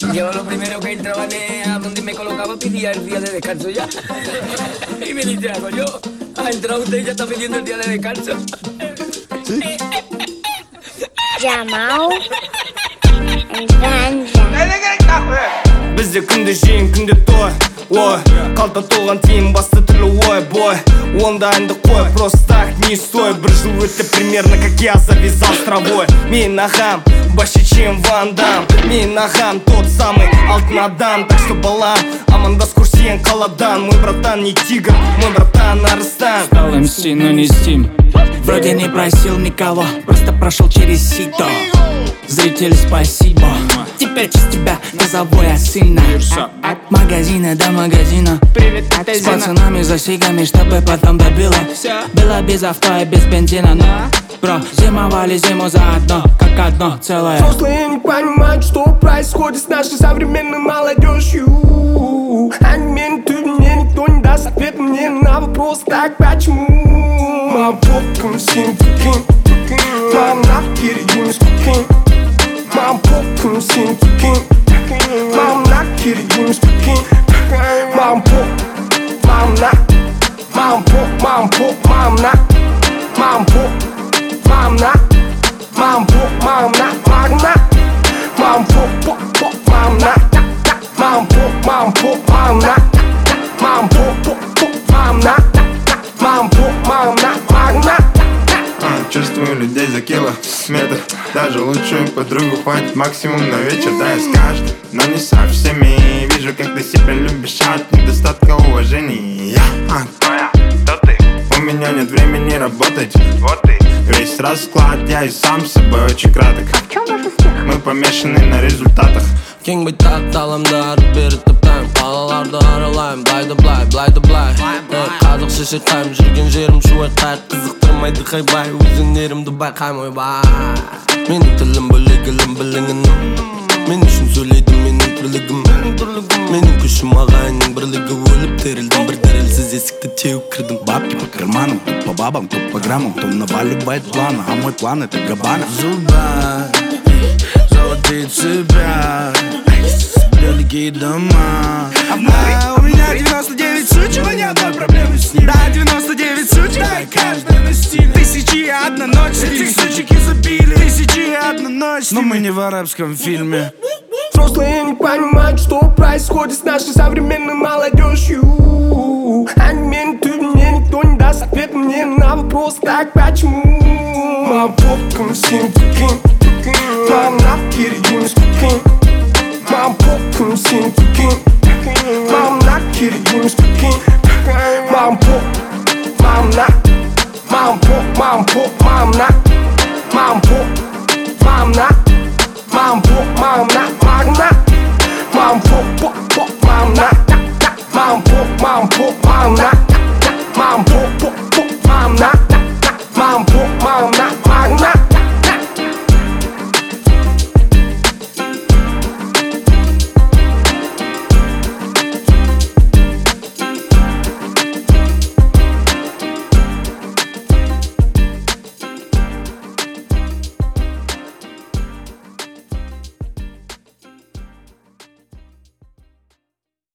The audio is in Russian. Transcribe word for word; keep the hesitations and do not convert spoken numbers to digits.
Yo lo primero que entraba a donde me colocaba pedía el día de descanso ya. Y me dice, hago yo, ha entrado usted y ya está pidiendo el día de descanso. Jamal and Vanja. Bizde күнде жейін күнде той, ой, қалта толған тиын басты түрлі ой, бой. Онда әнді қой, просто так не стой. Бір жыл өтті примерно, как я завязал с травой. Мен ағам, больше чем Ван Дам. Мен ағам, тот самый алтын адам. Так что балам, амандас курсен қаладан. Мой братан не тигр, мой братан арыстан. Стал эм си, но не Steam. Вроде не просил никого, просто прошел через сито. Зрители, спасибо. Теперь через тебя назову я сына. От магазина до магазина. Привет, это С Зина. пацанами, засигами, чтобы потом добило. Было без авто и без бензина, но бро, зимовали зиму заодно, как одно целое. Взрослые не понимают, что происходит с нашей современной молодежью. Они мне, ты мне, никто не даст ответ мне на вопрос, так почему? Мам, попком сим кукин, мам, накири юнис кукин. Мам, попком сим кукин, мам, накири юнис кукин. Мам, поп, мам, на, мам, поп, мам, поп, мам, на, мам, поп, мам, на. Mom, pop, mom, na, mom, na. Mom, pop, pop, pop, mom, na. Mom, pop, mom, pop, mom, na. Mom, pop, pop, pop, mom, na. Mom, pop, mom, na, mom, na. Чувствую людей за километр. Даже лучшую подругу хватит максимум на вечер. Да, я с каждым, но не со всеми. Вижу, как ты себя любишь от недостатка уважения. А, кто ты? У меня нет времени работать. Вот ты. Весь расклад, я и сам с собой очень краток. Мы помешаны на результатах. King bir tattalamda arı beri tıptayım. Balalarda aralayım. Blayda blay, blayda blay. Qaziq şişirtayım. Жүрген жерім şu etqay. Қызықтырмайды қайбай. Өзіңдерімді байқаймай бай. Менің тілім бөлек, ілім біліңін. Мен үшін сөйлейді менің тірлігім. Менің күшім ағайынның бірлігі. Өліп терілдім, бір дірілсіз есікті теуіп кірдім. Бабки по карманам, тут по бабам, тут по граммам. Кто наваливает планы, а мой план это Габана. Зуба, золотые цепя, далекие дома. А внутри у меня девяносто девять сучек, но ни одной проблемы с ним. Да, девяносто девять сучек, да, и каждая на стиле. Тысячи и одна ночь, этих сучек изобилие. Тысячи и одна ночь, но мы не в арабском фильме. Взрослые не понимают, что происходит с нашей современной молодежью. Они мне, ты мне, никто не даст ответ мне на вопрос, так почему? Мам, попком сим кукин, мам, накири юнис кукин. Мам, попком сим кукин, мам, накири юнис кукин. Мам, поп, мам, на, мам, поп, мам, поп, мам, на. Мам, поп, мам, на, мам, поп, мам, на.